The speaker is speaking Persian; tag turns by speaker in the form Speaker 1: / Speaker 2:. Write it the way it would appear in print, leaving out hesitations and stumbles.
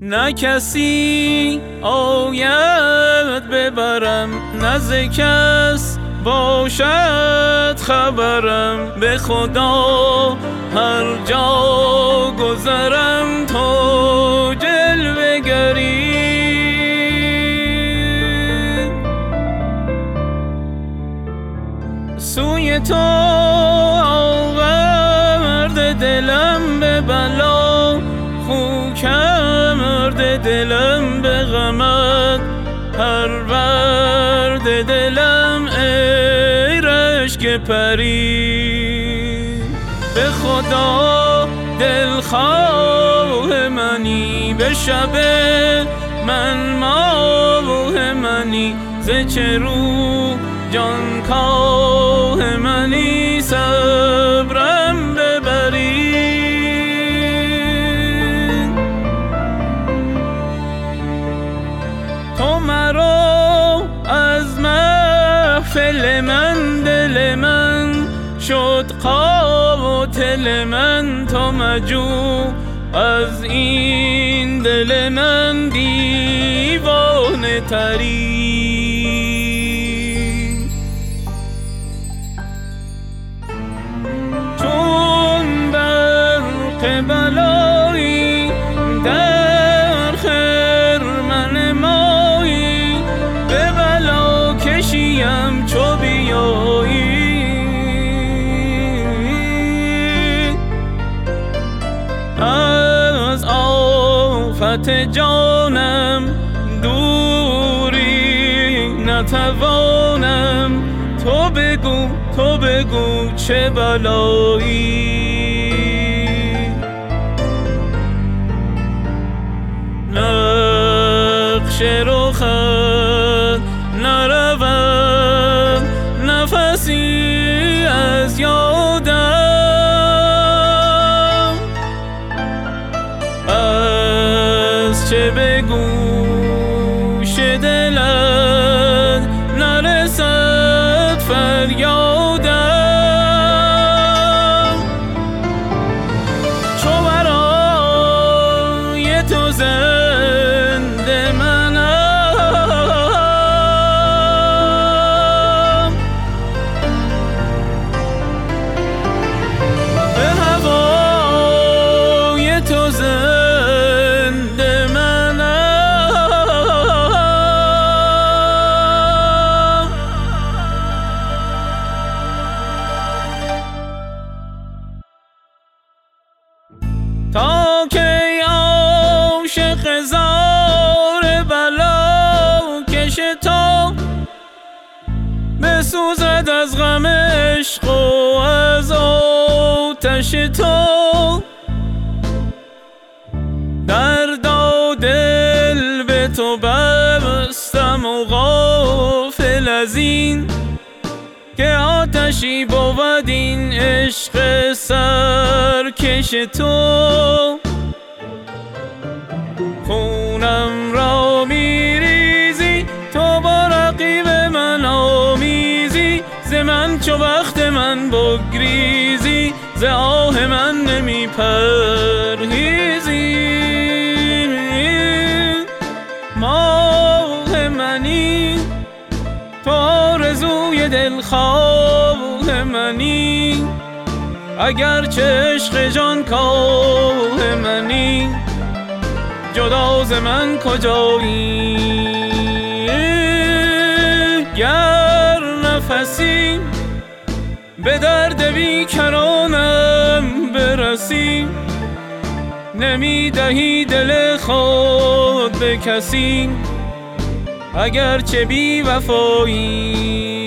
Speaker 1: نه کسی آید ببرم، نه ز کس باشد خبرم. به خدا هر جا گذرم تو جلوه گری. سوی تو آورده دلم به بلا، خو کرده دلم به غمت. پرورده دلم ای رشک پری. به خدا دلخواه منی، به شب من ماه منی. ز چه رو جانکاه منی، صبرم ببری. تو مرا از محفل من، دل من شد قاتل من. تو مجو از این دل من دیوانه تری. چون برق بلایی در خرمن مایی، به بلا کشیم چو بیایی. از آفت جانم دوری نتوانم. تو بگو چه بلایی. نقش رخت نرود نفسی از یادم. از چه به گوش دلت نرسد فریادم. چو برای تو زنده منم، به هوای تو زنده منم. تا که عاشق زار بلا کش تو، بسوزد از غم عشق و از آتش تو. درد و دل به تو ببستم و غافل از این، که آتشی بود این عشق سرکش تو. خونم را میریزی تو با رقیب من آمیزی. ز من چو وقت من بگریزی، ز آه من نمی پرهیزی. ماه منی تو، آرزوی دلخواه منی. اگرچه عشق جانکاه منی، جدا ز من کجایی. گر نفسی به درد بیکرانم برسی، نمی دهی دل خود به کسی. اگرچه بی وفایی